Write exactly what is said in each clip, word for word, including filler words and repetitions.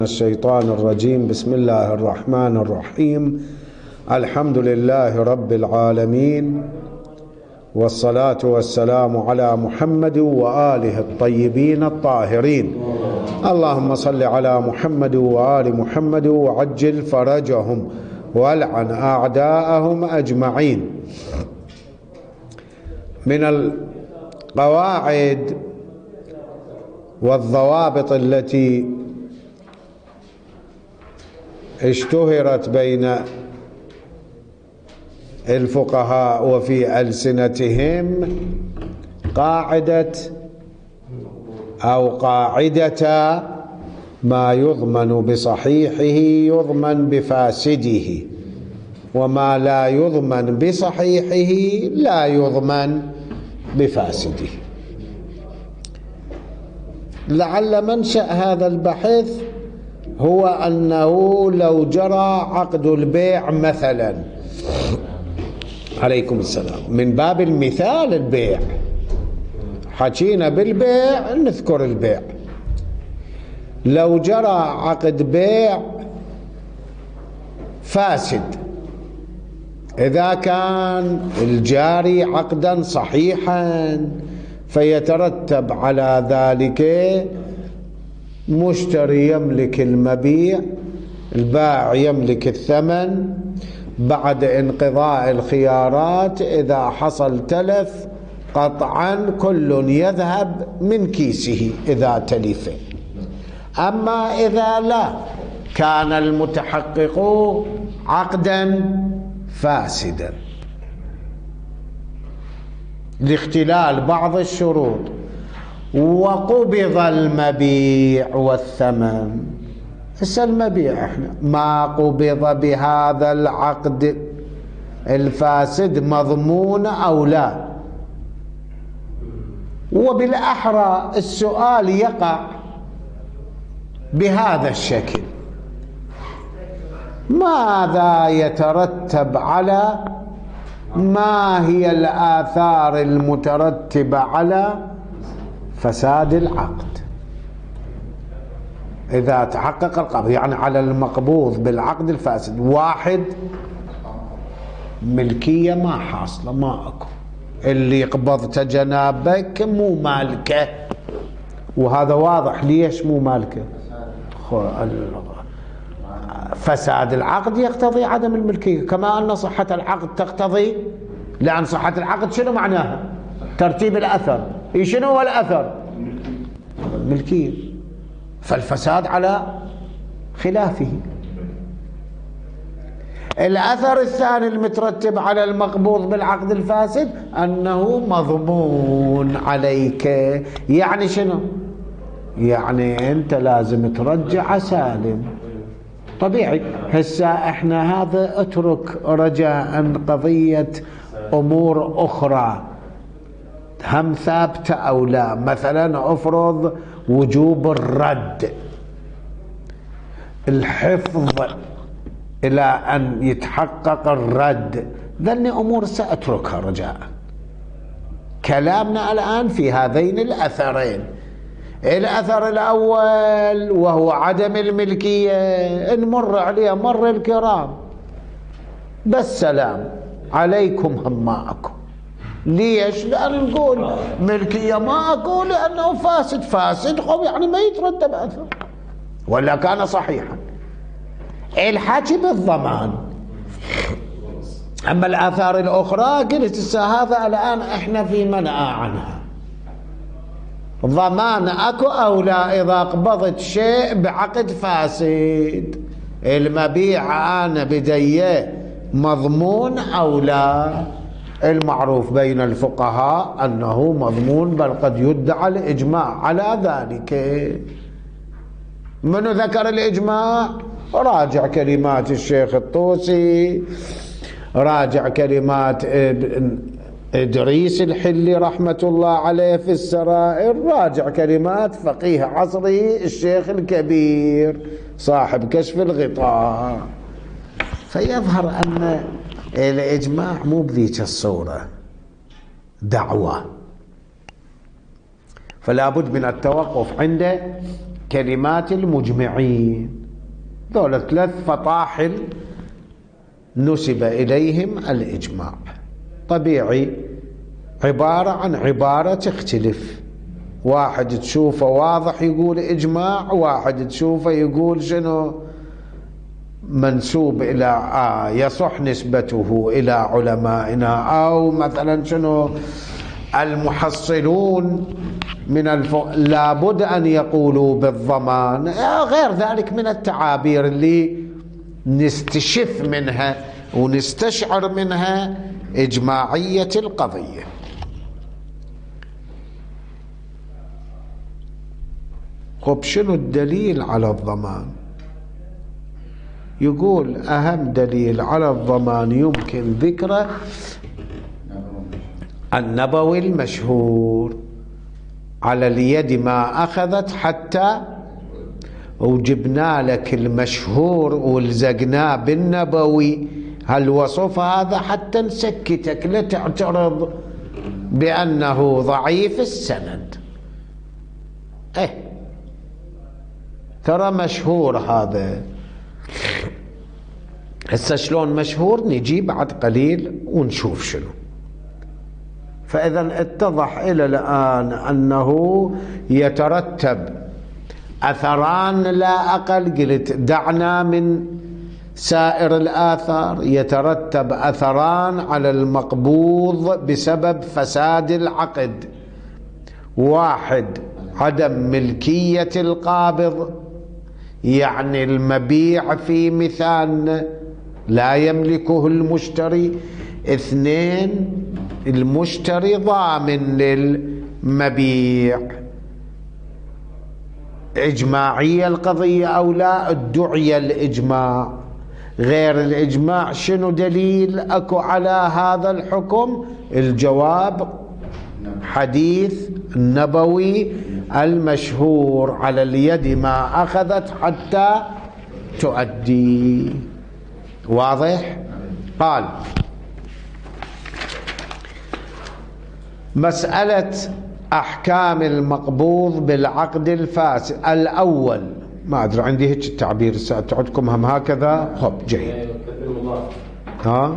الشيطان الرجيم. بسم الله الرحمن الرحيم. الحمد لله رب العالمين، والصلاة والسلام على محمد وآله الطيبين الطاهرين. اللهم صل على محمد وآل محمد وعجل فرجهم والعن أعداءهم أجمعين. من القواعد والضوابط التي اشتهرت بين الفقهاء وفي ألسنتهم قاعدة أو قاعدة ما يضمن بصحيحه يضمن بفاسده، وما لا يضمن بصحيحه لا يضمن بفاسده. لعل منشأ هذا البحث هو أنه لو جرى عقد البيع مثلا، عليكم السلام، من باب المثال البيع، حكينا بالبيع نذكر البيع. لو جرى عقد بيع فاسد، إذا كان الجاري عقدا صحيحا فيترتب على ذلك مشتري يملك المبيع، البائع يملك الثمن. بعد انقضاء الخيارات إذا حصل تلف قطعا كل يذهب من كيسه إذا تلف. أما إذا لا، كان المتحقق عقدا فاسدا لاختلال بعض الشروط، وقبض المبيع والثمن. هسه المبيع احنا ما قبض بهذا العقد الفاسد مضمون او لا؟ وبالأحرى السؤال يقع بهذا الشكل: ماذا يترتب على ما هي الآثار المترتبة على فساد العقد إذا تحقق القبض؟ يعني على المقبوض بالعقد الفاسد، واحد، ملكية ما حاصلة، ما أكو، اللي قبضت جنابك مو مالكه، وهذا واضح. ليش مو مالكه؟ فساد العقد يقتضي عدم الملكية، كما أن صحة العقد تقتضي، لأن صحة العقد شنو معناها؟ ترتيب الأثر. شنو هو الأثر؟ الملكية. فالفساد على خلافه. الأثر الثاني المترتب على المقبوض بالعقد الفاسد أنه مضمون عليك. يعني شنو؟ يعني أنت لازم ترجع سالم. طبيعي. هسه احنا هذا اترك رجاء قضية أمور أخرى هم ثابتة أو لا. مثلا أفرض وجوب الرد، الحفظ إلى أن يتحقق الرد، ذني أمور سأتركها رجاء. كلامنا الآن في هذين الأثرين. الأثر الأول وهو عدم الملكية، نمر عليه مر الكرام بالسلام، عليكم هم ما أكو. ليش؟ لأن نقول ملكية ما أكو لأنه فاسد. فاسد خب يعني ما يترتب أثر، ولا كان صحيحا. الحكي بالضمان. أما الآثار الأخرى قلت هذا الآن إحنا في منأى عنها. ضمان أكو أو لا إذا قبضت شيء بعقد فاسد؟ المبيع أنا بديه مضمون أو لا؟ المعروف بين الفقهاء أنه مضمون، بل قد يدعى الإجماع على ذلك. من ذكر الإجماع؟ راجع كلمات الشيخ الطوسي، راجع كلمات إدريس الحلي رحمة الله عليه في السرائر، راجع كلمات فقيه عصره الشيخ الكبير صاحب كشف الغطاء. فيظهر أن الإجماع مو بذيك الصورة، دعوة. فلا بد من التوقف عند كلمات المجمعين. دولة ثلاث فطاحل نسب إليهم الإجماع. طبيعي عبارة عن عبارة تختلف، واحد تشوفه واضح يقول إجماع، واحد تشوفه يقول شنو منسوب إلى آه يصح نسبته إلى علمائنا، أو مثلا شنو المحصلون من الف... لابد أن يقولوا بالضمان، غير ذلك من التعابير اللي نستشف منها ونستشعر منها إجماعية القضية. خب شنو الدليل على الضمان؟ يقول أهم دليل على الضمان يمكن ذكره النبوي المشهور: على اليد ما أخذت حتى، وجبنا لك المشهور والزقناه بالنبوي هالوصف هذا حتى نسكتك، لا تعترض بأنه ضعيف السند. ايه ترى مشهور هذا. هسه شلون مشهور؟ نجي بعد قليل ونشوف شنو. فإذا اتضح إلى الآن أنه يترتب أثران لا أقل، قلت دعنا من سائر الآثار، يترتب أثران على المقبوض بسبب فساد العقد: واحد عدم ملكية القابض، يعني المبيع في مثالنا لا يملكه المشتري. اثنين المشتري ضامن للمبيع. إجماعية القضية أو لا؟ ادعي الإجماع. غير الإجماع شنو دليل أكو على هذا الحكم؟ الجواب حديث النبوي المشهور: على اليد ما أخذت حتى تؤدي. واضح؟ قال: مسألة أحكام المقبوض بالعقد الفاسد. الأول، ما أدري عندي هيك التعبير سأتعدكم هم هكذا. خب جيد. ها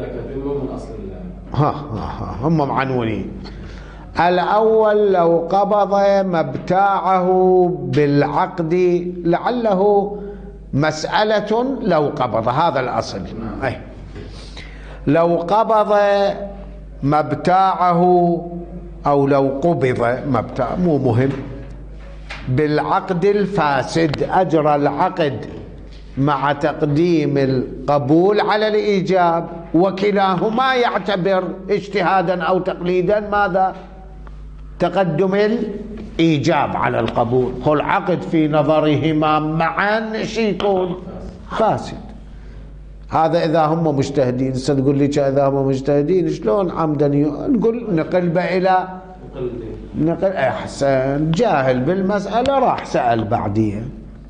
ها ها هم معنونين. الأول: لو قبض مبتاعه بالعقد، لعله مسألة لو قبض، هذا الأصل. أي لو قبض مبتاعه أو لو قبض مبتاع، مو مهم، بالعقد الفاسد، أجرى العقد مع تقديم القبول على الإيجاب، وكلاهما يعتبر اجتهادا أو تقليدا ماذا؟ تقدم الإيجاب على القبول. قل عقد في نظرهما معا شي يكون فاسد. هذا إذا هم مجتهدين. ستقول لي إذا هم مجتهدين شلون عمدا؟ نقول نقلب إلى نقل. أحسن، جاهل بالمسألة راح سأل بعديها.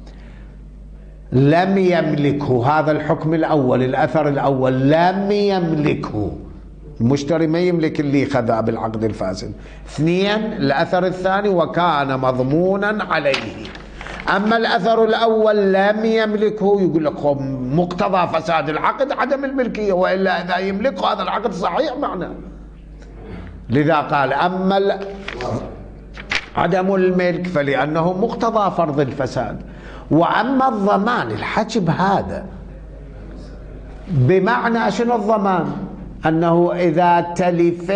لم يملكه، هذا الحكم الأول، الأثر الأول، لم يملكه. المشتري ما يملك اللي خذا بالعقد الفاسد. اثنين الأثر الثاني: وكان مضمونا عليه. أما الأثر الأول لم يملكه، يقول لك مقتضى فساد العقد عدم الملكية، وإلا إذا يملكه هذا العقد صحيح معناه. لذا قال: أما عدم الملك فلأنه مقتضى فرض الفساد. وأما الضمان، الحكي بهذا بمعنى شنو الضمان؟ أنه إذا تلف،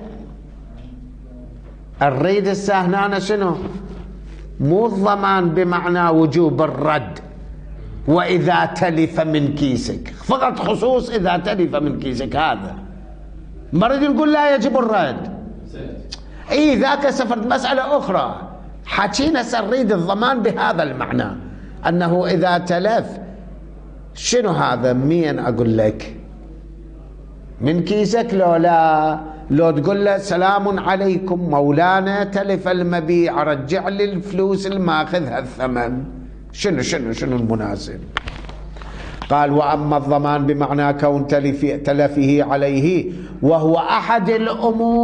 الريد السهنانة شنو؟ مو الضمان بمعنى وجوب الرد وإذا تلف من كيسك، فقط خصوص إذا تلف من كيسك. هذا مريد نقول لا يجب الرد. اي ذاك سفرت مسألة أخرى، حكينا سنريد الضمان بهذا المعنى، أنه إذا تلف شنو هذا؟ مين أقول لك من كيسك؟ لو لا، لو تقول له سلام عليكم مولانا تلف المبيع رجع لي الفلوس الماخذها الثمن، شنو شنو شنو المناسب؟ قال: وأما الضمان بمعنى كون تلفه عليه، وهو أحد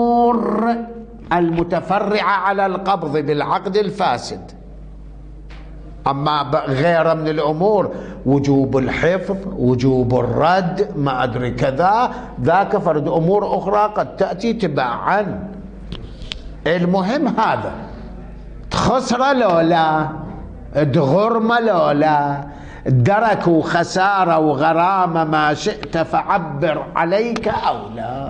الأمور المتفرعة على القبض بالعقد الفاسد. أما غيره من الأمور وجوب الحفظ وجوب الرد ما أدري كذا، ذاك فرد أمور أخرى قد تأتي تباعا. المهم هذا خسرة لو لا، تغرمة لو لا، درك وخسارة وغرامة ما شئت فعبر عليك أو لا.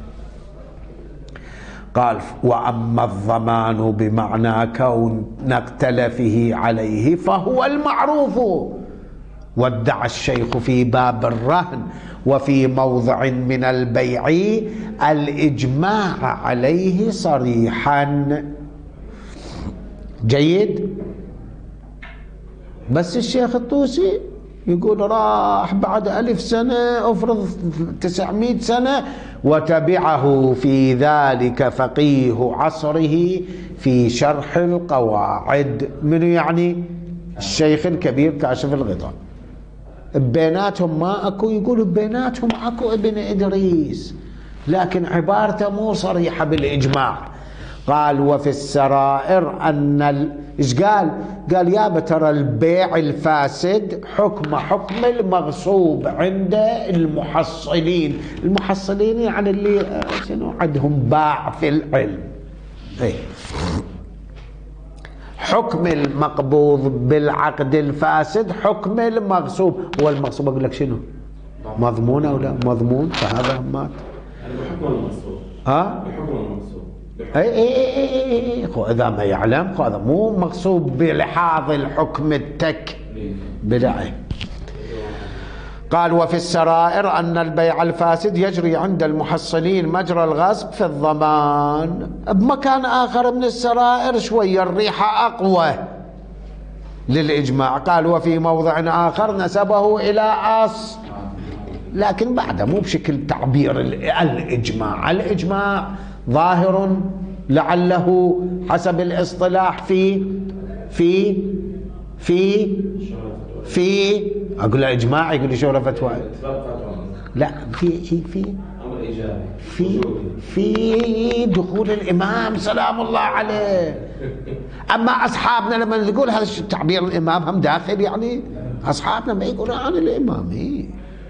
قال وأما الضمان بمعنى كون نقتلفه عليه فهو المعروف. وادعى الشيخ في باب الرهن وفي موضع من البيع الإجماع عليه صريحا. جيد. بس الشيخ الطوسي يقول راح بعد ألف سنة أفرض تسعمائة سنة وتبعه في ذلك فقيه عصره في شرح القواعد. منو يعني؟ الشيخ الكبير كاشف الغطاء. بيناتهم ما اكو، يقول بيناتهم اكو ابن إدريس لكن عبارته مو صريحة بالإجماع. قال وفي السرائر أن ال... إيش قال؟ قال يا ترى البيع الفاسد حكم حكم المغصوب عند المحصلين. المحصلين يعني اللي شنو عندهم باع في العلم. ايه حكم المقبوض بالعقد الفاسد حكم المغصوب. والمغصوب أقول لك شنو؟ مضمون أو لا مضمون؟ فهذا مات. حكم المغصوب. ها؟ حكم المغصوب. اي اي اي اي اذا ما يعلم هذا مو مغصوب بلحاظ الحكم التك بلعه. قال وفي السرائر أن البيع الفاسد يجري عند المحصلين مجرى الغصب في الضمان. بمكان آخر من السرائر شوية الريحة أقوى للإجماع. قال وفي موضع آخر نسبه إلى أصل لكن بعده مو بشكل تعبير الإجماع. الإجماع ظاهر لعله حسب الاصطلاح في في في في اقول له اجماع يقول لي شورى فتوى. لا في في في في دخول الامام سلام الله عليه. اما اصحابنا لما نقول هذا تعبير الامام هم داخل يعني اصحابنا ما يقولون عن الامام. إيه؟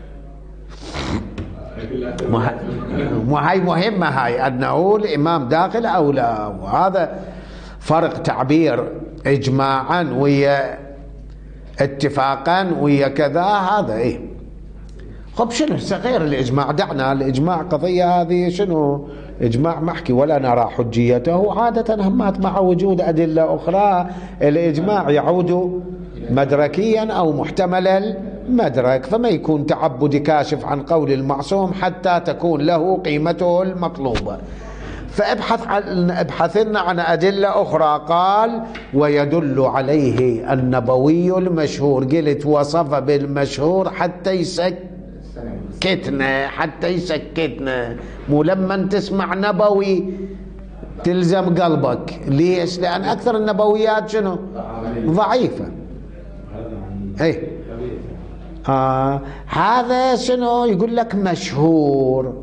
مو هاي مهمة هاي أنه الإمام داخل أو لا. وهذا فرق تعبير إجماعا ويا اتفاقا ويا كذا. هذا إيه خب شنو غير الإجماع؟ دعنا الإجماع قضية هذه شنو إجماع محكي ولا نرى حجيته. عادة همات مع وجود أدلة أخرى الإجماع يعود مدركيا أو محتمل المدرك فما يكون تعبدي كاشف عن قول المعصوم حتى تكون له قيمته المطلوبة. فابحث عن ابحثنا عن أدلة أخرى. قال ويدل عليه النبوي المشهور. قلت وصف بالمشهور حتى يسكتنا حتى يسكتنا. مو لما تسمع نبوي تلزم قلبك. ليش؟ لأن أكثر النبويات شنو؟ ضعيفة. ايه آه هذا شنو يقول لك مشهور.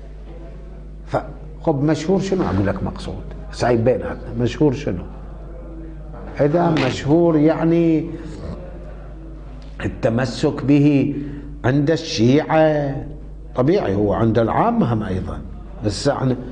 فخب مشهور شنو اقول لك مقصود سايب بيناتنا. مشهور شنو؟ اذا مشهور يعني التمسك به عند الشيعة طبيعي، هو عند العامة هم ايضا. بس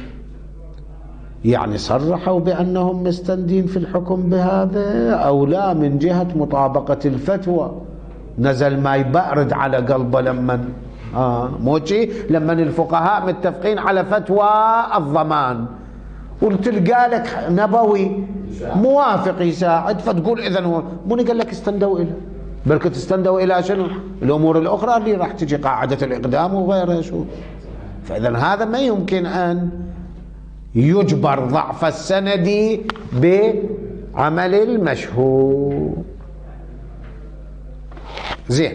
يعني صرحوا بانهم مستندين في الحكم بهذا او لا من جهة مطابقة الفتوى. نزل ماي بارد على قلبه لما آه موشي لما الفقهاء متفقين على فتوى الضمان وتلقى لك نبوي موافق يساعد فتقول اذا هو مو قال لك استندوا الى بل كنت استندوا الى شنو الامور الاخرى اللي راح تجي قاعده الاقدام وغيرها. شو فاذا هذا ما يمكن ان يجبر ضعف السند بعمل المشهور. زين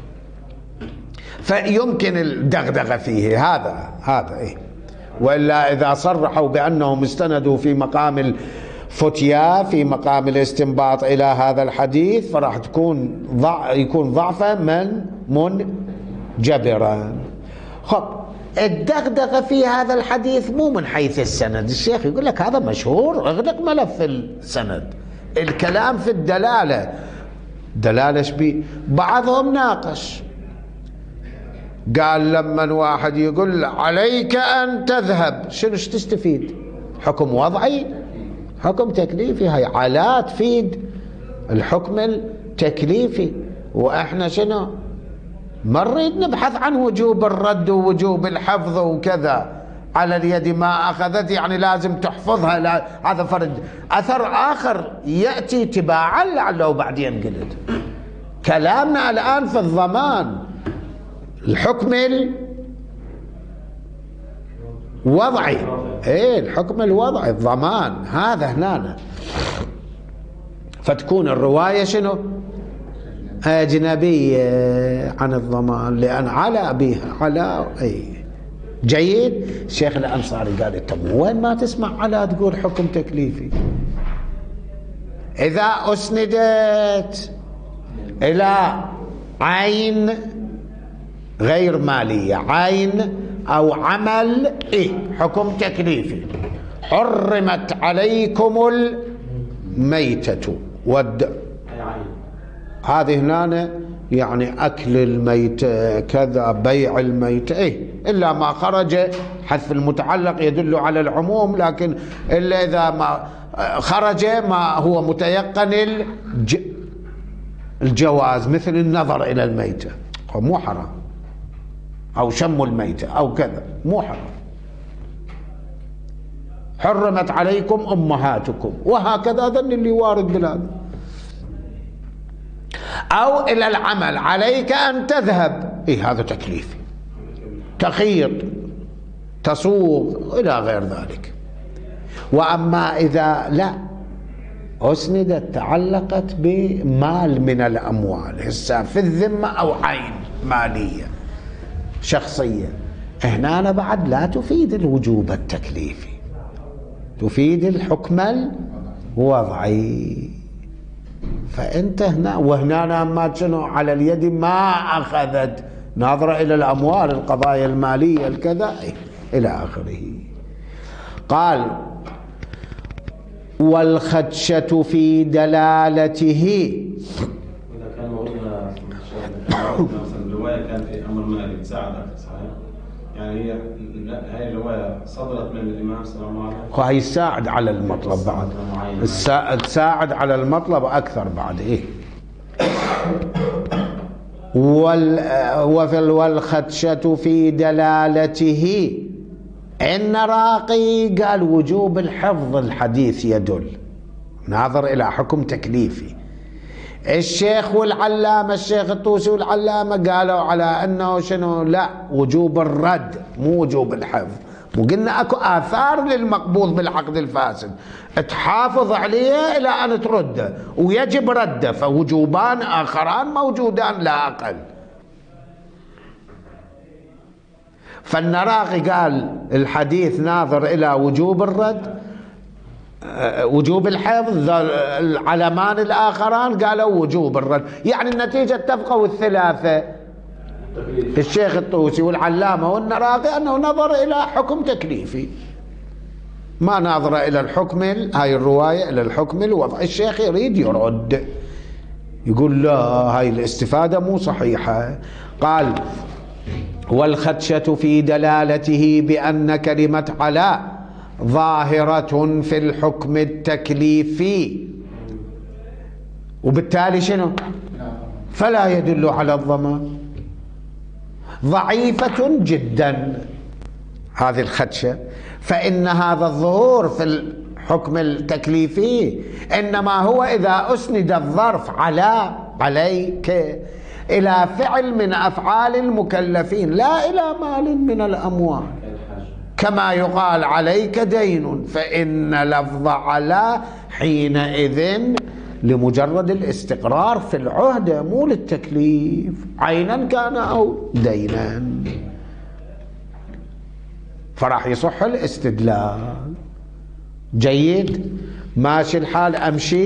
فيمكن الدغدغه فيه هذا هذا ايه. والا اذا صرحوا بانهم استندوا في مقام الفتيا في مقام الاستنباط الى هذا الحديث فراح تكون ضع يكون ضعفا من منجبرا. خب الدغدغه في هذا الحديث مو من حيث السند. الشيخ يقول لك هذا مشهور اغلق ملف السند. الكلام في الدلاله دلالة شبيه. بعضهم ناقش قال لما واحد يقول عليك أن تذهب شنو تستفيد؟ حكم وضعي؟ حكم تكليفي. هاي على تفيد الحكم التكليفي، وإحنا شنو ما نريد نبحث عن وجوب الرد ووجوب الحفظ وكذا. على اليد ما أخذت يعني لازم تحفظها، لا هذا فرد. أثر آخر يأتي تباعا لعله بعدين قلت. كلامنا الآن في الضمان، الحكم الوضعي. ايه الحكم الوضعي الضمان هذا هنا. فتكون الرواية شنو؟ أجنبية عن الضمان لأن على بها على. اي جيد. الشيخ الأنصاري قال انت وين ما تسمع على تقول حكم تكليفي؟ إذا أسندت إلى عين غير مالية، عين أو عمل، إيه حكم تكليفي. حرمت عليكم الميتة والدم، هذه هنا يعني أكل الميتة كذا، بيع الميتة، إيه إلا ما خرج. حذف المتعلق يدل على العموم، لكن إلا إذا ما خرج ما هو متيقن الج... الجواز، مثل النظر إلى الميتة مو حرام، أو شم الميتة أو كذا مو حرام. حرمت عليكم أمهاتكم، وهكذا ذن اللي وارد بلاد. أو إلى العمل، عليك أن تذهب، إيه هذا تكليفي، تخيط، تصوغ إلى غير ذلك. وأما إذا لا أسندت تعلقت بمال من الأموال، هسه في الذمة أو عين مالية شخصية، هنا أنا بعد لا تفيد الوجوب التكليفي، تفيد الحكم الوضعي. فأنت هنا وهنا ما شنو على اليد ما أخذت، ناظرة إلى الأموال، القضايا المالية الكذا إلى آخره. قال والخدشة في دلالته. إذا كان موضوعنا مثلا الرواية كان في أمر مالي تساعد صحيح؟ يعني هي هاي الرواية صدرت من الإمام صلى الله عليه وسلم، وهي تساعد على المطلب بعد، تساعد على المطلب أكثر بعد. إيه والخدشة في دلالته. إن راقي قال وجوب الحفظ، الحديث يدل، ناظر إلى حكم تكليفي. الشيخ والعلامة، الشيخ الطوسي والعلامة قالوا على أنه شنو؟ لا، وجوب الرد مو وجوب الحفظ. وقلنا أكو آثار للمقبوض بالعقد الفاسد تحافظ عليه إلى أن ترده، ويجب رده، فوجوبان آخران موجودان لا أقل. فالنراقي قال الحديث ناظر إلى وجوب الرد، وجوب الحفظ. العلمان الآخران قالوا وجوب الرد. يعني النتيجة تبقى الثلاثة، الشيخ الطوسي والعلامة والنراقي، أنه نظر إلى حكم تكليفي، ما ناظر إلى الحكم، هاي الرواية إلى الحكم الوضعي. الشيخ يريد يرد، يقول لا هاي الاستفادة مو صحيحة. قال والخدشة في دلالته بأن كلمة على ظاهرة في الحكم التكليفي، وبالتالي شنو؟ فلا يدل على الضمان، ضعيفة جدا هذه الخدشة. فإن هذا الظهور في الحكم التكليفي إنما هو إذا أسند الظرف على عليك إلى فعل من أفعال المكلفين، لا إلى مال من الأموال. كما يقال عليك دين، فإن لفظ على حينئذ لمجرد الاستقرار في العهدة مو للتكليف، عينا كان أو دينا، فراح يصح الاستدلال. جيد، ماشي الحال. أمشي.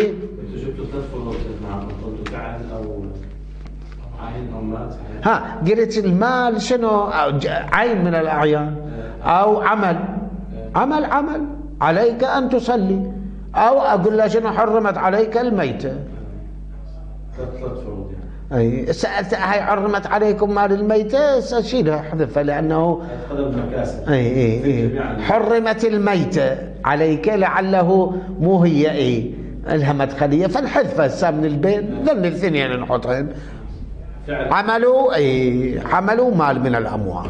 ها قلت المال شنو؟ عين من الأعيان، أو عمل، عمل عمل عليك أن تصلي، أو أقول له شنو؟ حرمت عليك الميتة، ثلاث شروط يعني. اي سألت هاي حرمت عليكم مال الميتة اشيلها احذفها لانه اي اي اي حرمت الميتة عليك لعله مو هي اي لها مدخلية فنحذفها هسه من البين ذن الاثنين نحطهن. عملوا اي حملوا مال من الاموال.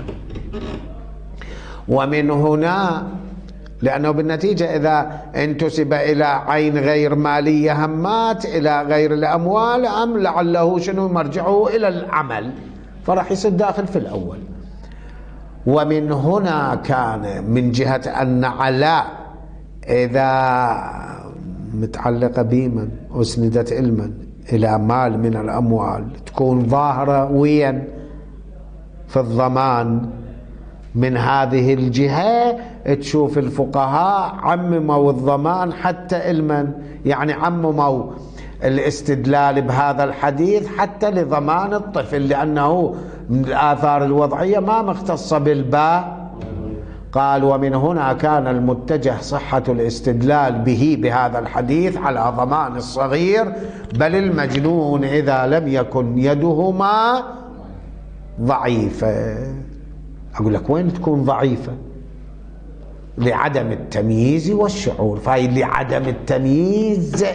ومن هنا لأنه بالنتيجة إذا انتسب إلى عين غير مالية همات إلى غير الأموال أم لعله شنو مرجعه إلى العمل فراح يصير داخل في الأول. ومن هنا كان من جهة أن على إذا متعلقة بمن أسندت علما إلى مال من الأموال تكون ظاهرة وين في الضمان. من هذه الجهة تشوف الفقهاء عمموا الضمان حتى المن يعني عمموا الاستدلال بهذا الحديث حتى لضمان الطفل لأنه من الآثار الوضعية ما مختصة بالباء. قال ومن هنا كان المتجه صحة الاستدلال به بهذا الحديث على ضمان الصغير بل المجنون إذا لم يكن يدهما ضعيفة. أقول لك وين تكون ضعيفة؟ لعدم التمييز والشعور. فهي لعدم التمييز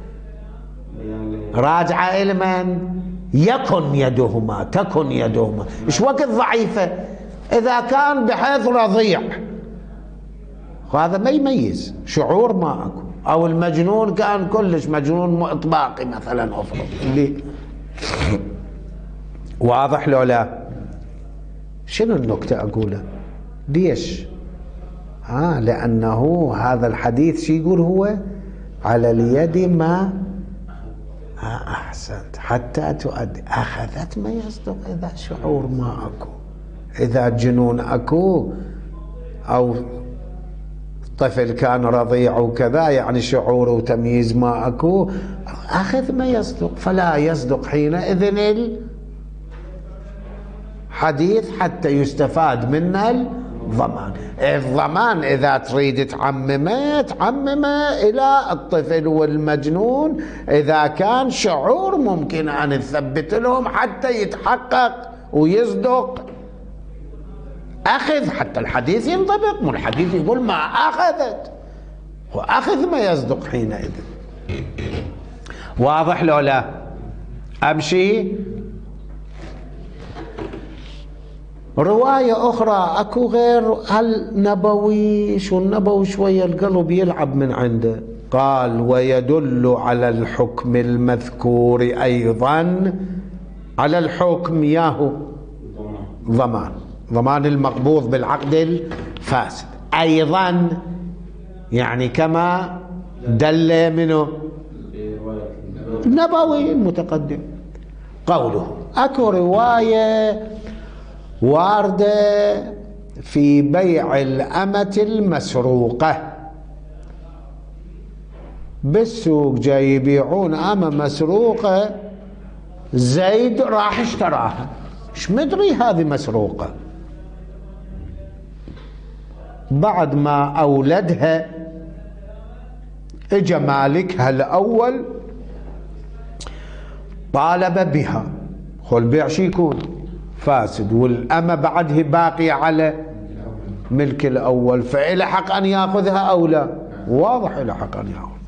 راجعة إلى من؟ يكن يدهما تكن يدهما. إيش وقت ضعيفة؟ إذا كان بحيث رضيع هذا ما يميز شعور ما أكو. أو المجنون كان كلش مجنون إطباقي مثلا أفرض اللي واضح لو لا؟ شنو النكتة أقولها؟ ليش؟ آه لأنه هذا الحديث شي يقول هو على اليد ما آه أحسنت حتى تؤدي أخذت ما يصدق إذا شعور ما أكو إذا جنون أكو أو طفل كان رضيع وكذا يعني شعور وتمييز ما أكو أخذ ما يصدق فلا يصدق حينئذ حديث حتى يستفاد منه الضمان. الضمان إذا تريد تعممه تعممه إلى الطفل والمجنون إذا كان شعور ممكن أن نثبت لهم حتى يتحقق ويصدق أخذ حتى الحديث ينطبق. من الحديث يقول ما أخذت وأخذ ما يصدق حينئذ. واضح لو لا؟ أمشي. رواية أخرى أكو غير النبوي شو النبوي شوية القلب يلعب من عنده. قال ويدل على الحكم المذكور أيضا على الحكم ياهو ضمان ضمان المقبوض بالعقد الفاسد أيضا يعني كما دل منه النبوي المتقدم. قوله أكو رواية واردة في بيع الأمة المسروقة بالسوق جاي يبيعون أمة مسروقة زيد راح اشتراها ايش مدري هذه مسروقة بعد ما أولدها اجى مالكها الأول طالب بها خل بيع شي يكون فاسد والأمة بعده باقي على ملك الأول فإلى حق أن يأخذها أو لا؟ واضح إلى حق أن يأخذ.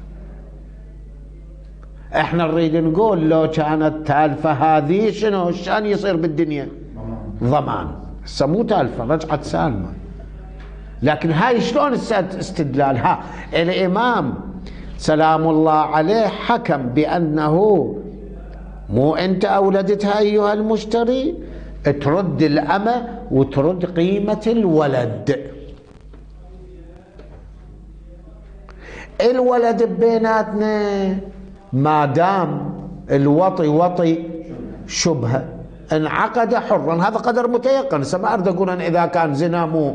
احنا نريد نقول لو كانت تالفة هذه شنو شان يصير بالدنيا؟ ضمان. هسه مو تالفة رجعت سالمة لكن هاي شلون استدلال؟ ها الإمام سلام الله عليه حكم بأنه مو أنت أولدتها أيها المشتري ترد الأمة وترد قيمة الولد. الولد بيناتنا ما دام الوطي وطي شبهة انعقد حرا هذا قدر متيقن. سما أريد أقول أن إذا كان زنا مو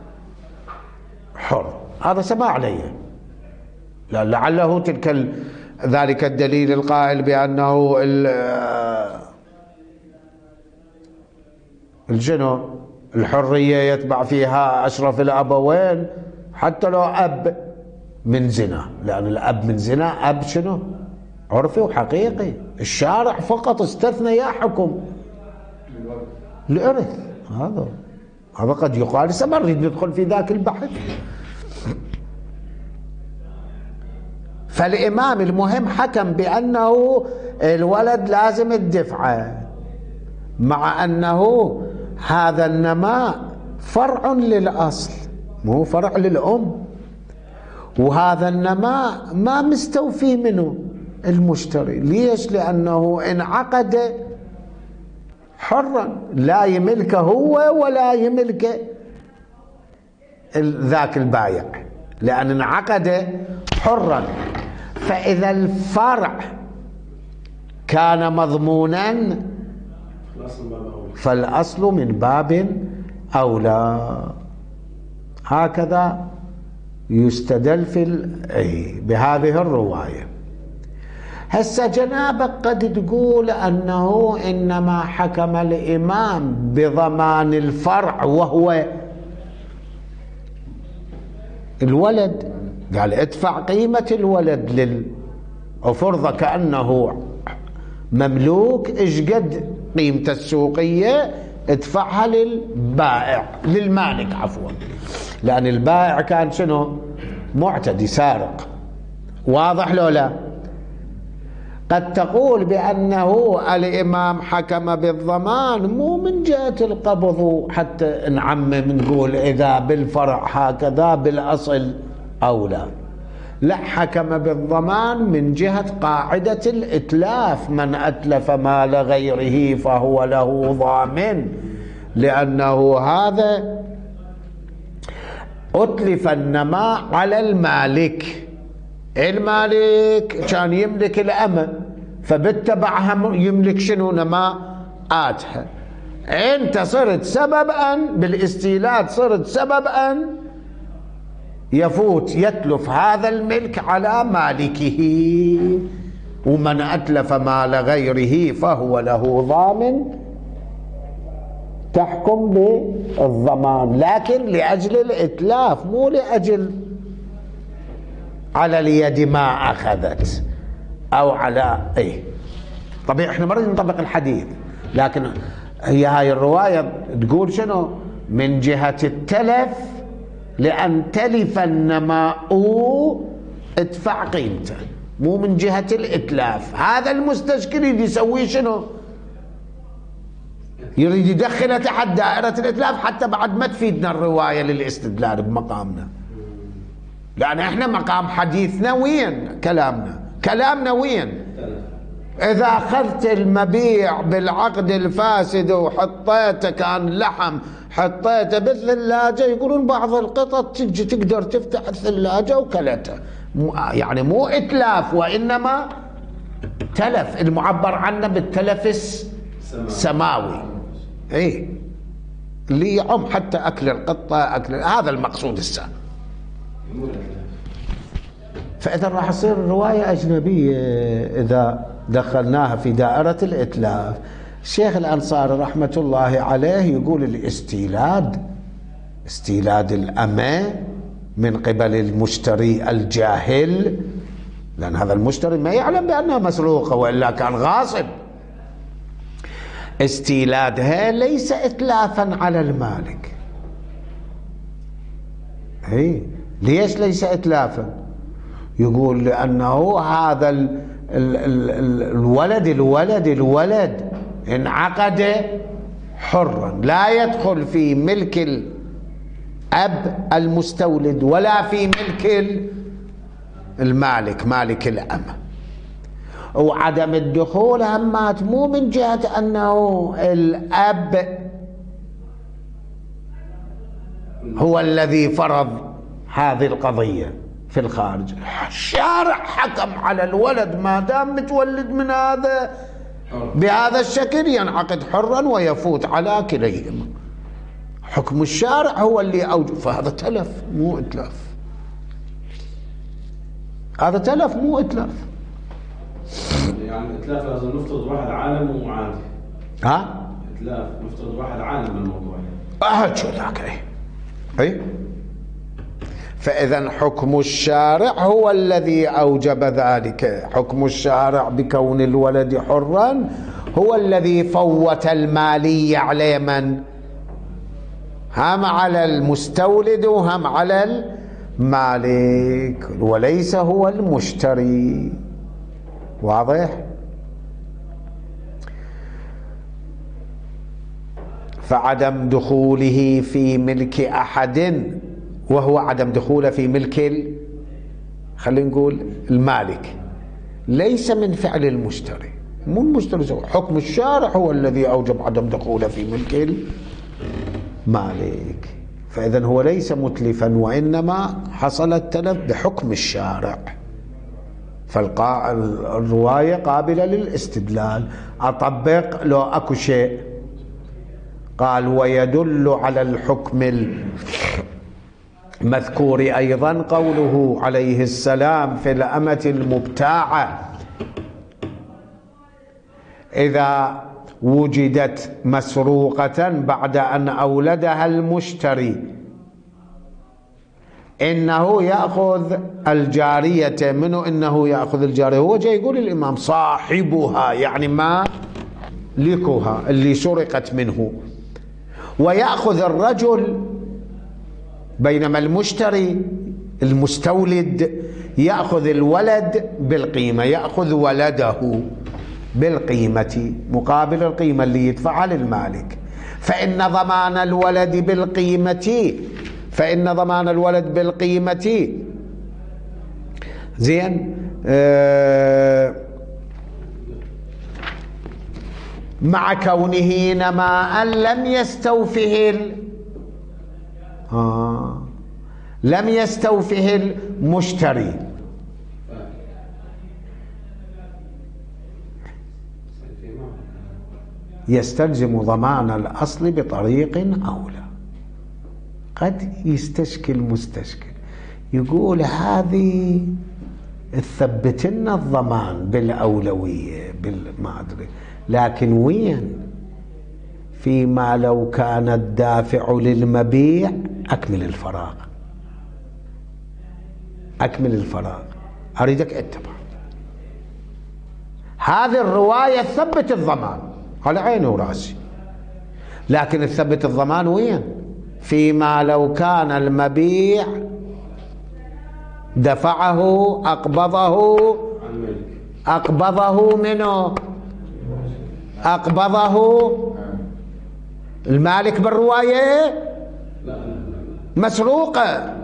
حر هذا سما علي لا لعله تلك ال... ذلك الدليل القائل بأنه الجنو الحرية يتبع فيها أشرف الأبوين حتى لو أب من زنا لأن الأب من زنا أب شنو عرفي وحقيقي. الشارع فقط استثنى يا حكم الإرث. هذا هذا قد يقال. لسه ما نريد ندخل في ذاك البحث. فالإمام المهم حكم بأنه الولد لازم الدفعة، مع أنه هذا النماء فرع للأصل مو فرع للأم، وهذا النماء ما مستوفي منه المشتري. ليش؟ لأنه انعقد حرا، لا يملكه هو ولا يملك ذاك البايع، لأن انعقد حرا. فإذا الفرع كان مضمونا فالأصل من باب أولى. هكذا يستدل في بهذه الرواية. هسه جنابك قد تقول أنه إنما حكم الإمام بضمان الفرع وهو الولد، قال ادفع قيمة الولد لل وفرض كأنه مملوك، ايش قد قيمته السوقية ادفعها للبائع للمالك عفوا، لأن البائع كان شنو؟ معتدي سارق. واضح لو لا؟ قد تقول بأنه الإمام حكم بالضمان مو من جهة القبض حتى نعمم نقول إذا بالفرع هكذا بالأصل أو لا، لا، حكم بالضمان من جهة قاعدة الإتلاف، من أتلف مال غيره فهو له ضامن، لأنه هذا أتلف النماء على المالك. المالك كان يملك الأمة فبالتبعها يملك شنو؟ نماء آتها. أنت صرت سببا بالاستيلاد، صرت سببا يفوت يتلف هذا الملك على مالكه، ومن أتلف مال غيره فهو له ضامن، تحكم بالضمان، لكن لأجل الإتلاف مو لأجل على اليد ما أخذت أو على إيه. طبيعي إحنا ما نريد نطبق الحديث، لكن هي هاي الرواية تقول شنو؟ من جهة التلف، لأن تلف النماء ادفع قيمته، مو من جهة الإتلاف. هذا المستشكل يريد يسوي شنو؟ يريد يدخله تحت دائرة الإتلاف حتى بعد ما تفيدنا الرواية للاستدلال بمقامنا، لأن احنا مقام حديثنا وين كلامنا؟ كلامنا وين؟ إذا أخذت المبيع بالعقد الفاسد وحطيته كان لحم، حطيته بالثلاجة، يقولون بعض القطط تجي تقدر تفتح الثلاجة وكلته، يعني مو إتلاف وإنما تلف، المعبر عنه بالتلف السماوي، إيه اللي يعم حتى أكل القطة، أكل، هذا المقصود السابق. فإذا راح تصير الرواية أجنبية إذا دخلناها في دائرة الإتلاف. الشيخ الأنصاري رحمة الله عليه يقول الاستيلاد، استيلاد الأمة من قبل المشتري الجاهل، لأن هذا المشتري ما يعلم بأنها مسروقة وإلا كان غاصب، استيلادها ليس إتلافا على المالك. هي ليش ليس إتلافا؟ يقول لأنه هذا ال ال ال ال الولد الولد الولد انعقد حرا، لا يدخل في ملك الأب المستولد ولا في ملك المالك مالك الأمة. وعدم الدخول همات مو من جهة أنه الأب هو الذي فرض هذه القضية في الخارج، الشارع حكم على الولد ما دام متولد من هذا بهذا الشكل ينعقد حرا ويفوت على كليهما. حكم الشارع هو اللي أوجب، فهذا تلف مو إتلاف، هذا تلف مو إتلاف. يعني إتلاف لازم نفترض واحد عالم وعادي. ها؟ إتلاف نفترض واحد عالم من الموضوع. أهل شو ذاك؟ أي أي فإذا حكم الشارع هو الذي أوجب ذلك. حكم الشارع بكون الولد حرا هو الذي فوت المالية على من؟ هم على المستولد وهم على المالك، وليس هو المشتري. واضح؟ فعدم دخوله في ملك أحد، وهو عدم دخوله في ملك ال... خلينا نقول المالك، ليس من فعل المشتري، مو المشتري سوى. حكم الشارع هو الذي أوجب عدم دخوله في ملك المالك. فإذا هو ليس متلفا، وإنما حصل التلف بحكم الشارع. فالرواية قابلة للاستدلال. أطبق لو أكو شيء. قال ويدل على الحكم المذكور أيضا قوله عليه السلام في الأمة المبتاعة إذا وجدت مسروقة بعد أن أولدها المشتري إنه يأخذ الجارية منه. إنه يأخذ الجارية، هو جاي يقول الإمام صاحبها، يعني ما لكها اللي سرقت منه، ويأخذ الرجل، بينما المشتري المستولد يأخذ الولد بالقيمة، يأخذ ولده بالقيمة مقابل القيمة اللي يدفعها للمالك. فإن ضمان الولد بالقيمة فإن ضمان الولد بالقيمة زين آه مع كونه نماء لم يستوفه ال... آه لم يستوفه المشتري. يستلزم ضمان الأصل بطريق أولى. قد يستشكل مستشكل يقول هذه تثبت لنا الضمان بالأولوية بالما أدري، لكن وين فيما لو كان الدافع للمبيع أكمل الفراغ أكمل الفراغ أريدك اتبع هذه الرواية تثبت الضمان على عيني وراسي، لكن تثبت الضمان وين فيما لو كان المبيع دفعه أقبضه أقبضه منه أقبضه المالك بالرواية مسروقة.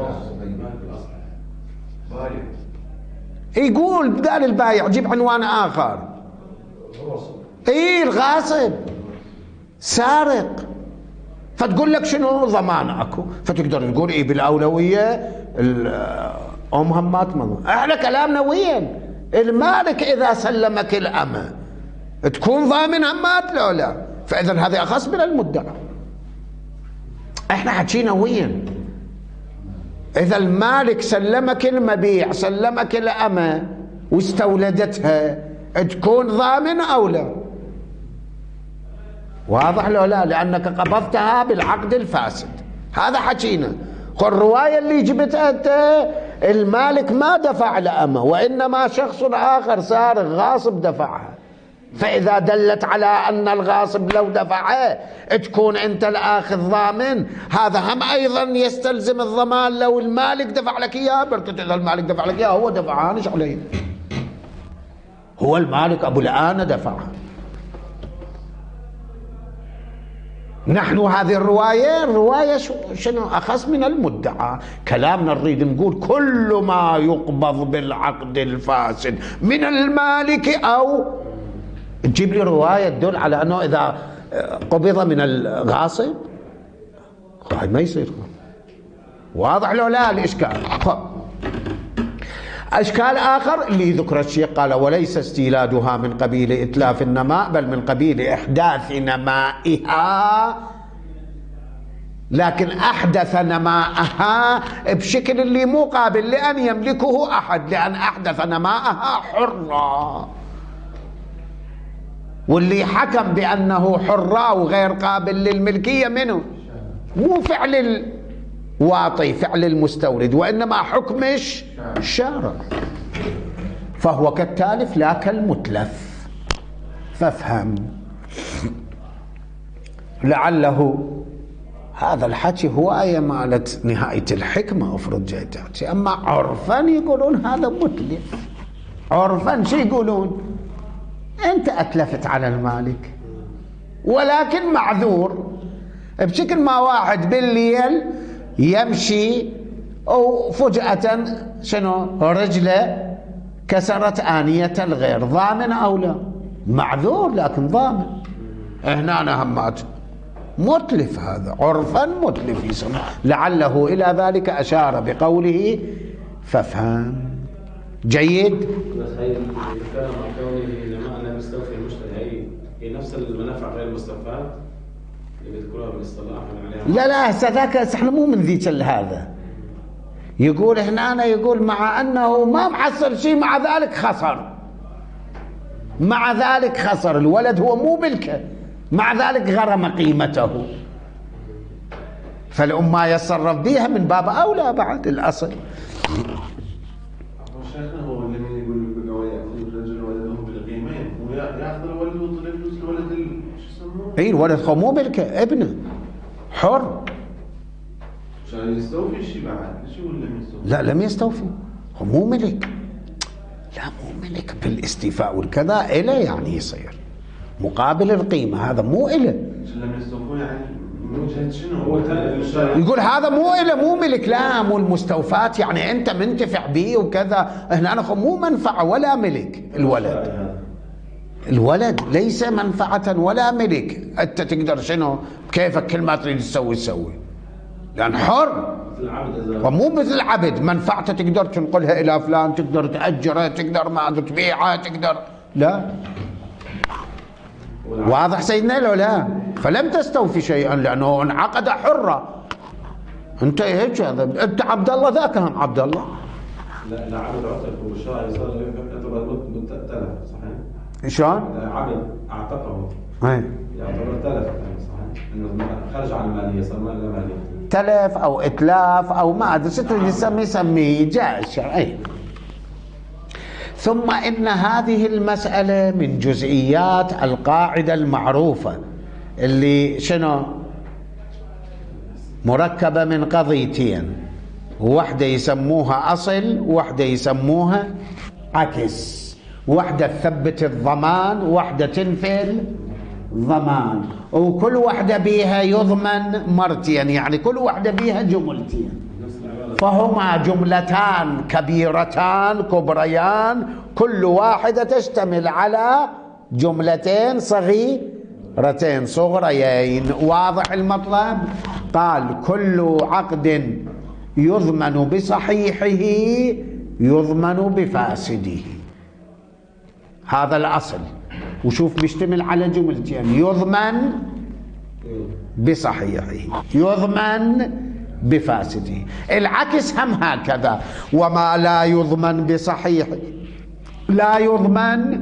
يقول بدال البايع جيب عنوان آخر، ايه الغاصب سارق، فتقول لك شنو ضمان اكو، فتقدر تقول ايه بالاولويه ام همات مضمون. احنا كلامنا وين المالك اذا سلمك الامه تكون ضامن همات لو لا، فاذا هذا اخص من المدعى. احنا حكينا وين اذا المالك سلمك المبيع سلمك الامه واستولدتها تكون ضامن او لا؟ واضح لو لا؟ لأنك قبضتها بالعقد الفاسد. هذا حكينا. الرواية اللي جبتها أنت المالك ما دفع لأمه، وإنما شخص آخر سارق غاصب دفعها، فإذا دلت على أن الغاصب لو دفعها تكون أنت الآخذ ضامن. هذا هم أيضا يستلزم الضمان لو المالك دفع لك إياه، بركة إذا المالك دفع لك إياه هو دفعها مش عليه، هو المالك أبو الآن دفعها. نحن هذه الرواية الرواية شنو أخص من المدعى. كلامنا نريد نقول كل ما يقبض بالعقد الفاسد من المالك، أو تجيب لي رواية تدل على أنه إذا قبض من الغاصب هاي ما يصير. واضح لو لا الإشكال؟ أشكال آخر اللي ذكر الشيخ قال وليس استيلادها من قبيل إتلاف النماء بل من قبيل إحداث نمائها، لكن أحدث نماءها بشكل اللي مو قابل لأن يملكه أحد، لأن أحدث نماءها حرة، واللي حكم بأنه حرة وغير قابل للملكية منه مو فعل واطي فعل المستورد، وإنما حكم الشارع، فهو كالتالف لا كالمتلف. فافهم. لعله هذا الحكي هو آية مالت نهاية الحكمة أفرض جاي تحكي، أما عرفا يقولون هذا متلف. عرفا شو يقولون؟ أنت أتلفت على المالك ولكن معذور، بشكل ما واحد بالليل يمشي وفجأة شنو رجله كسرت آنية الغير، ضامن أو لا؟ معذور لكن ضامن. هنا أنا همات متلف، هذا عرفا متلف يسمى. لعله إلى ذلك أشار بقوله فافهم. جيد. بس هي الكلام عن كونه لما أنا مستوفي المشتري هي هي نفس المنافع غير المستوفاة اللي بتذكرها بالاصطلاح عليها. لا لا هسه ذاك احنا مو من ذيك هذا. يقول هنا أنا يقول مع أنه ما محصل شيء مع ذلك خسر، مع ذلك خسر الولد، هو مو ملكه، مع ذلك غرم قيمته، فالأمة يتصرف بها من باب أولى بعد الأصل. شيخنا هو اللي يقول انه ياخذ الرجل ولده بالقيمين وياخذ الولد ويطلب فلوس الولد شو يسموه؟ اي الولد هو مو ملكه، ابنه حر. عشان يستوفي الشيء بعد، شو ولا لم يستوفي؟ لا لم يستوفي، هو مو ملك. لا مو ملك بالاستيفاء والكذا إله يعني يصير مقابل القيمة، هذا مو إله. لم يستوفوا يعني من وجهة شنو؟ هو يقول هذا مو إله مو ملك. لا مو المستوفات يعني أنت منتفع به وكذا. هنا أنا مو منفعة ولا ملك. الولد الولد ليس منفعة ولا ملك. أنت تقدر شنو كيفك كل ما تريد تسوي تسوي، لأن حر. ومو مثل العبد منفعته تقدر تنقلها إلى فلان، تقدر تأجره، تقدر ما تبيعه، تقدر. لا واضح سيدنا لو لا؟ فلم تستوفي شيئا لأنه انعقد حرة. أنت هيك هذا أنت عبد الله، ذاك هم عبد الله. لا لا عبد عتق وبالشرع يصير يعتبر تلف صحيح؟ شلون؟ عبد اعتقه اي يعتبر تلف صحيح؟ انه خرج عن الماليه، صار ما له ماليه. تلف او اتلاف او ما ادري شو تريد تسميه سميه، جاء الشرع. ثم ان هذه المساله من جزئيات القاعده المعروفه اللي شنو مركبه من قضيتين، وحده يسموها اصل وحده يسموها عكس، وحده تثبت الضمان وحده تنفي الضمان، وكل وحده بيها يضمن مرتين، يعني كل وحده بيها جملتين، فهما جملتان كبيرتان كبريان، كل واحده تشتمل على جملتين صغيرتين صغريين. واضح المطلب؟ قال كل عقد يضمن بصحيحه يضمن بفاسده، هذا الأصل. وشوف بيشتمل على جملتين، يضمن بصحيحه يضمن بفاسده. العكس هم هكذا، وما لا يضمن بصحيحه لا يضمن.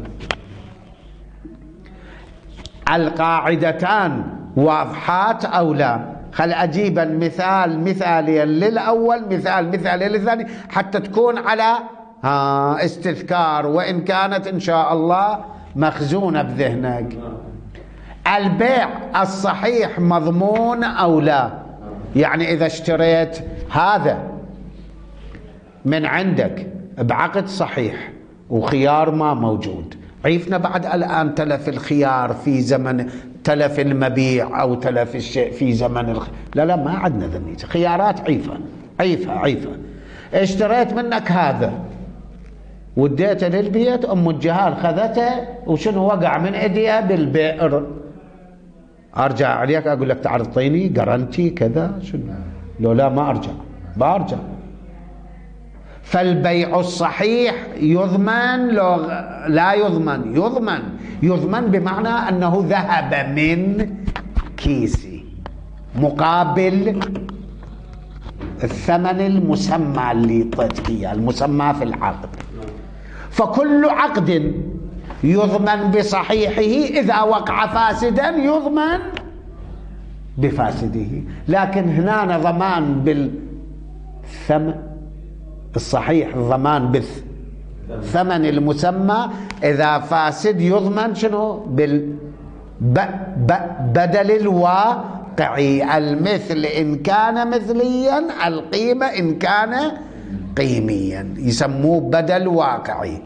القاعدتان واضحات أو لا؟ خل أجيب مثال مثاليا للأول، مثال مثاليا للثاني، حتى تكون على ها استذكار، وإن كانت إن شاء الله مخزونة بذهنك. البيع الصحيح مضمون أو لا؟ يعني إذا اشتريت هذا من عندك بعقد صحيح وخيار ما موجود، عرفنا بعد الآن تلف الخيار في زمن تلف المبيع أو تلف الشيء في زمن الخ... لا لا ما عندنا ذنية خيارات عيفة عيفة عيفة. اشتريت منك هذا وديته للبيت، أم الجهال خذته وشنو وقع من ايديها بالبئر، أرجع عليك أقول لك تعال اعطيني جرانتي كذا شنو؟ لو لا ما أرجع بارجع. فالبيع الصحيح يضمن لو لا يضمن؟ يضمن. يضمن بمعنى أنه ذهب من كيسي مقابل الثمن المسمى اللي طيت إياه، المسمى في العقد. فكل عقد يضمن بصحيحه إذا وقع فاسدا يضمن بفاسده. لكن هنا ضمان بالثمن الصحيح، الضمان بالثمن المسمى إذا فاسد يضمن شنو؟ بالبدل الواقعي، المثل إن كان مثليا، القيمة إن كان قيميا، يسموه بدل واقعي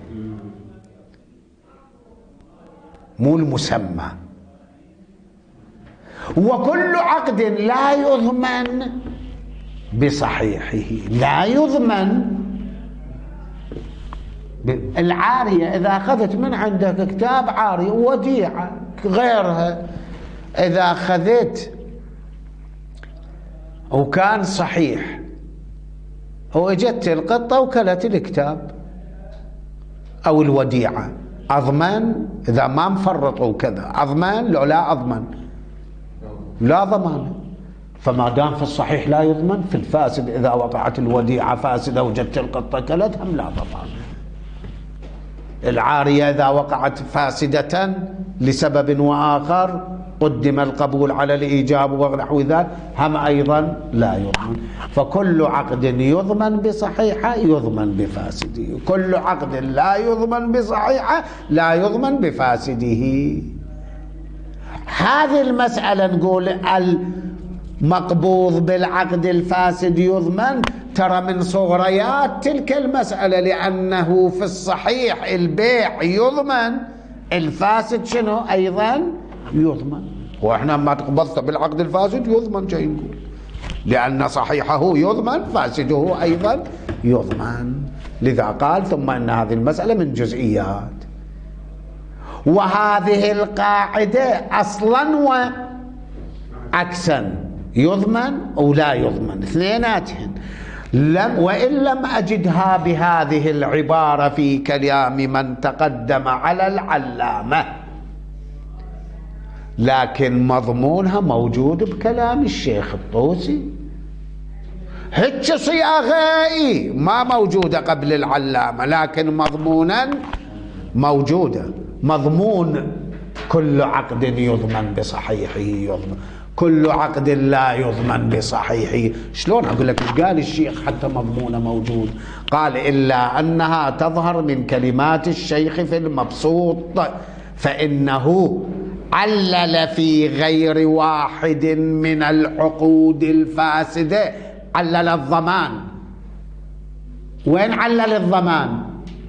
مو المسمى. وكل عقد لا يضمن بصحيحه، لا يضمن. العارية إذا أخذت من عندك كتاب عارية، وديعة غيرها، إذا أخذت وكان صحيح وإجت القطة وكلت الكتاب أو الوديعة، أضمن إذا ما مفرطوا كذا؟ أضمن لو لا أضمن؟ لا ضمان. فما دام في الصحيح لا يضمن، في الفاسد إذا وقعت الوديعة فاسدة وجدت القطة كلتها لا ضمان. العارية إذا وقعت فاسدة لسبب وآخر قدم القبول على الإيجاب ونحو ذلك، هم أيضا لا يضمن. فكل عقد يضمن بصحيحة يضمن بفاسده، كل عقد لا يضمن بصحيحة لا يضمن بفاسده. هذه المسألة نقول المقبوض بالعقد الفاسد يضمن، ترى من صغريات تلك المسألة، لأنه في الصحيح البيع يضمن، الفاسد شنو أيضا يضمن. وإحنا ما تقبضت بالعقد الفاسد يضمن، جاي نقول لأن صحيحه يضمن فاسده أيضا يضمن. لذا قال ثم إن هذه المسألة من جزئيات. وهذه القاعدة أصلا وعكسا، يضمن أو لا يضمن، اثنيناتهن. لم وإن لم أجدها بهذه العبارة في كلام من تقدم على العلامة، لكن مضمونها موجود بكلام الشيخ الطوسي. هيك صياغة ما موجودة قبل العلامة، لكن مضمونا موجودة. مضمون كل عقد يضمن بصحيحه يضمن، كل عقد لا يضمن بصحيحه. شلون أقول لك قال الشيخ حتى مضمونه موجود؟ قال إلا أنها تظهر من كلمات الشيخ في المبسوط، فإنه علل في غير واحد من العقود الفاسدة، علل الضمان. وين علل الضمان؟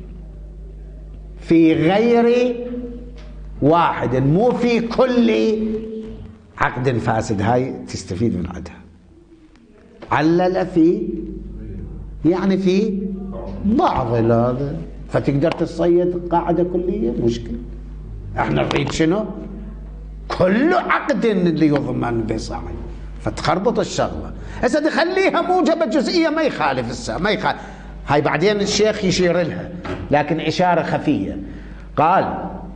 في غير واحد، مو في كل عقد فاسد. هاي تستفيد من عندها. علل في يعني في بعض هذا، فتقدر تصيد قاعدة كلية مشكلة. احنا نريد شنو؟ كل عقد اللي يضمن بصحيح، فتخربط الشغلة. هسه نخليها موجبة جزئية ما يخالف السا ما يخالف. هاي بعدين الشيخ يشير لها، لكن إشارة خفية. قال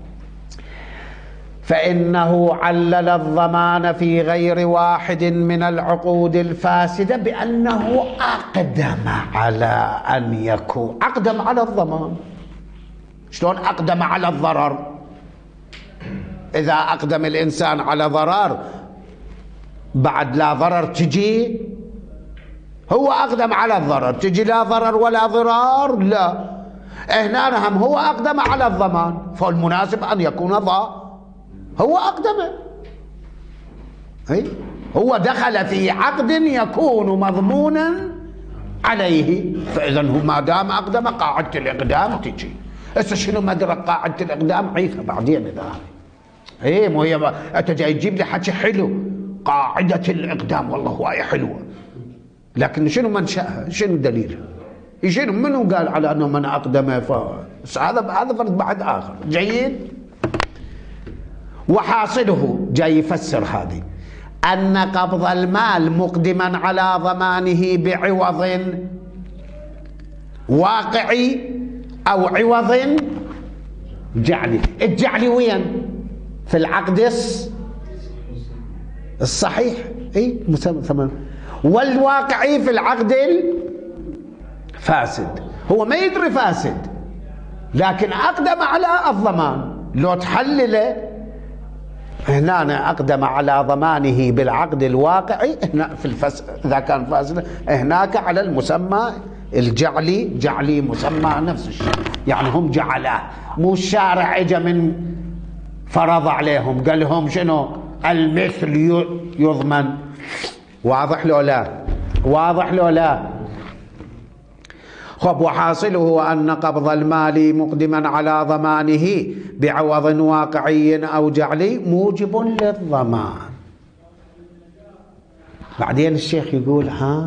فإنه علل الضمان في غير واحد من العقود الفاسدة بأنه أقدم على أن يكون، أقدم على الضمان. شلون أقدم على الضرر؟ إذا أقدم الإنسان على ضرر بعد لا ضرر تجي، هو أقدم على الضرر تجي لا ضرر ولا ضرار، لا. هنا هم هو أقدم على الضمان، فالمناسب أن يكون ضا هو أقدم. هو دخل في عقد يكون مضمونا عليه، فإذا هو ما دام أقدم قاعدة الإقدام تجي. هسه شنو مدرك قاعدة الإقدام؟ عيفها بعدين. إذا ايه مو هي انت جاي تجيب لي حكي حلو، قاعدة الإقدام والله هواية حلوة، لكن شنو منشأها؟ شنو دليلها؟ شنو منو قال على أنه من أقدم؟ ف هذا هذا فرد بعد آخر. جيد. وحاصله جاي يفسر هذه أن قبض المال مقدما على ضمانه بعوض واقعي أو عوض جعلي. الجعلي وين؟ في العقد الصحيح، اي ثمن، والواقعي في العقد الفاسد. هو ما يدري فاسد، لكن أقدم على الضمان. لو تحلله هنا أقدم على ضمانه بالعقد الواقعي هنا في الفس... إذا كان فاسد، هناك على المسمى الجعلي، جعلي مسمى نفس الشيء، يعني هم جعلاه، مو الشارع اجى من فرض عليهم قال لهم شنو المثل يضمن. واضح لو لا؟ واضح لو لا؟ خب وحاصله أن قبض المال مقدما على ضمانه بعوض واقعي أو جعلي موجب للضمان. بعدين الشيخ يقول ها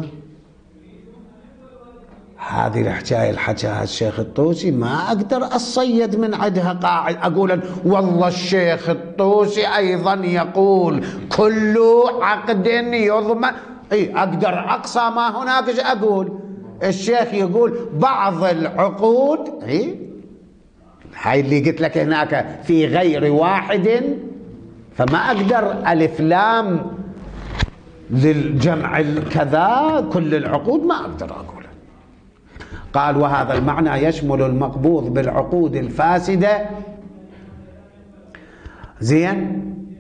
هذه الحكاية اللي حكاها الشيخ الطوسي ما أقدر أصيد من عندها قاعد أقول والله الشيخ الطوسي أيضا يقول كل عقد يضمن. أي أقدر أقصى ما هناك أقول الشيخ يقول بعض العقود، أي هاي اللي قلت لك هناك في غير واحد، فما أقدر ألف لام للجمع الكذا كل العقود ما أقدر أقول. قال وهذا المعنى يشمل المقبوض بالعقود الفاسدة. زين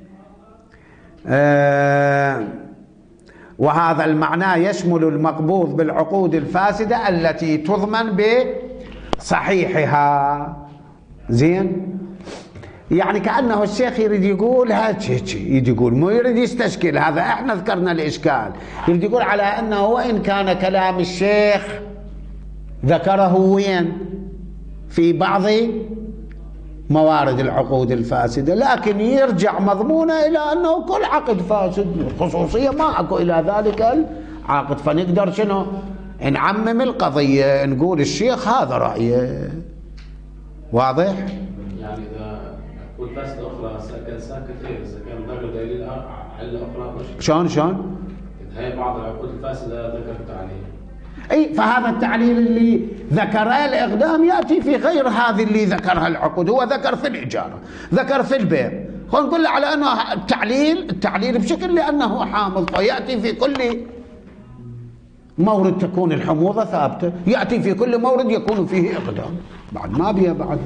آه وهذا المعنى يشمل المقبوض بالعقود الفاسدة التي تضمن بصحيحها. زين يعني كأنه الشيخ يريد يقول هيك يريد يقول، مو يريد يستشكل، هذا احنا ذكرنا الإشكال، يريد يقول على أنه وإن كان كلام الشيخ ذكره وين في بعض موارد العقود الفاسدة، لكن يرجع مضمونه إلى أنه كل عقد فاسد، خصوصية ما أكو إلى ذلك العقد. فنقدر شنو نعمم القضية، نقول الشيخ هذا رأيه. واضح؟ يعني إذا عقود فاسدة أخرى كان ساكت غير، إذا كان ذكر دليل علة أخرى شلون شلون؟ هي بعض العقود الفاسدة ذكر تعليل. اي فهذا التعليل اللي ذكره الإقدام يأتي في غير هذه اللي ذكرها العقود. هو ذكر في الإجارة، ذكر في البيع، خلينا نقول على أنه التعليل التعليل بشكل لأنه حامض، فيأتي في كل مورد تكون الحموضة ثابتة، يأتي في كل مورد يكون فيه إقدام. بعد ما بيها بعد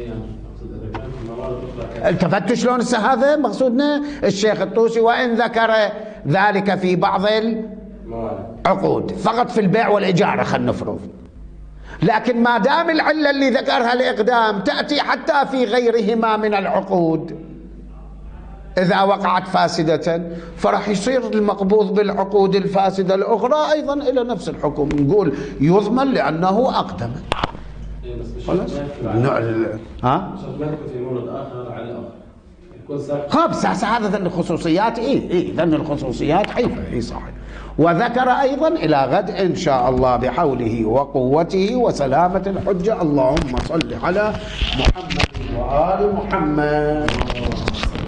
التفتوا شلون هذا مقصودنا الشيخ الطوسي. وإن ذكر ذلك في بعض العقود فقط في البيع والإجارة خلينا نفرض، لكن ما دام العلة اللي ذكرها الإقدام تأتي حتى في غيرهما من العقود إذا وقعت فاسدة، فرح يصير المقبوض بالعقود الفاسدة الأخرى أيضا إلى نفس الحكم، نقول يضمن لأنه أقدم. خلاص ها في مورد آخر على الآخر خبص هذا ذن الخصوصيات. إيه إيه ذن الخصوصيات حيفا إيه صحيح. وذكر أيضا إلى غد إن شاء الله بحوله وقوته وسلامة الحجة. اللهم صل على محمد وآل محمد.